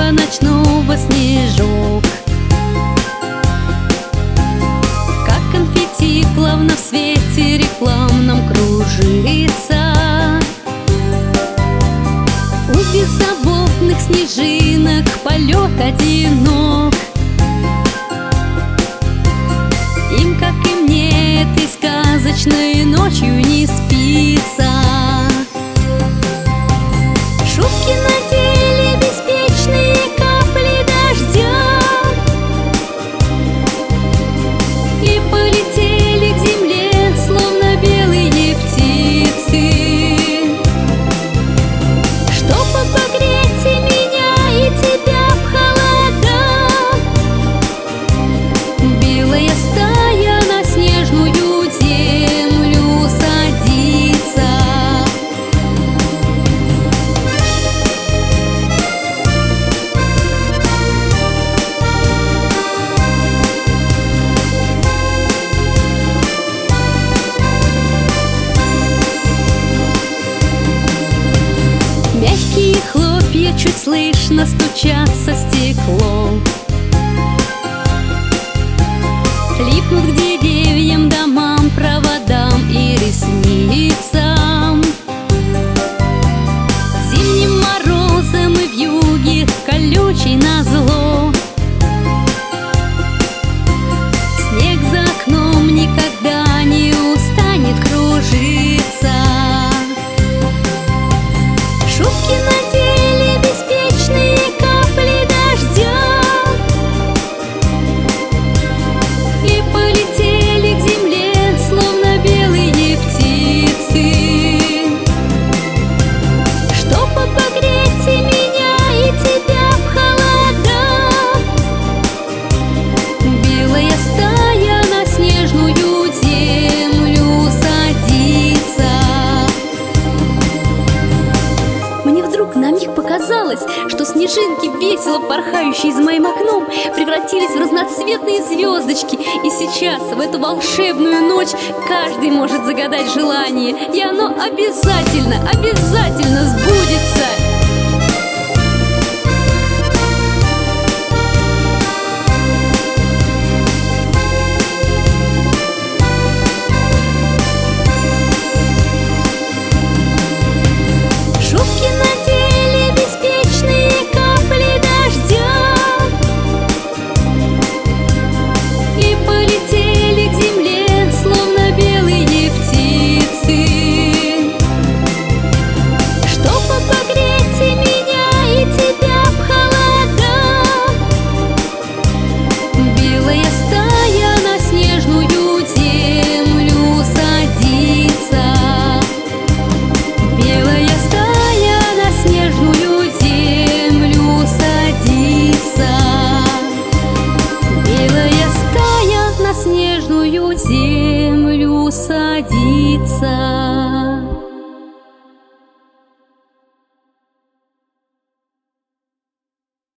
неба ночного снежок. Как конфетти плавно в свете рекламном кружится. У беззаботных снежинок полет одинок. Им, как и мне, этой сказочной ночью не спится. Шубки надели беспечные капли дождя и полетели к земле, словно белые птицы. Чтобы погреть и меня, и тебя в холода, белая стая на снежную землю садится. Мягкие хлопья чуть слышно стучатся в стекло. Липнут к деревьям, домам, проводам и ресницам. Зимним морозом и вьюге колючей назло. Снег за окном никогда не устанет кружиться. Шубки надели беспечные капли дождя и полетели к земле, словно белые птицы. Чтобы погреть и меня, и тебя в холода, белая стая на снежную землю садится. Мне вдруг на миг показалось, что снежинки, весело порхающие за моим окном, превратились в разноцветные звездочки. И сейчас, в эту волшебную ночь, каждый может загадать желание, и оно обязательно, обязательно сбудется.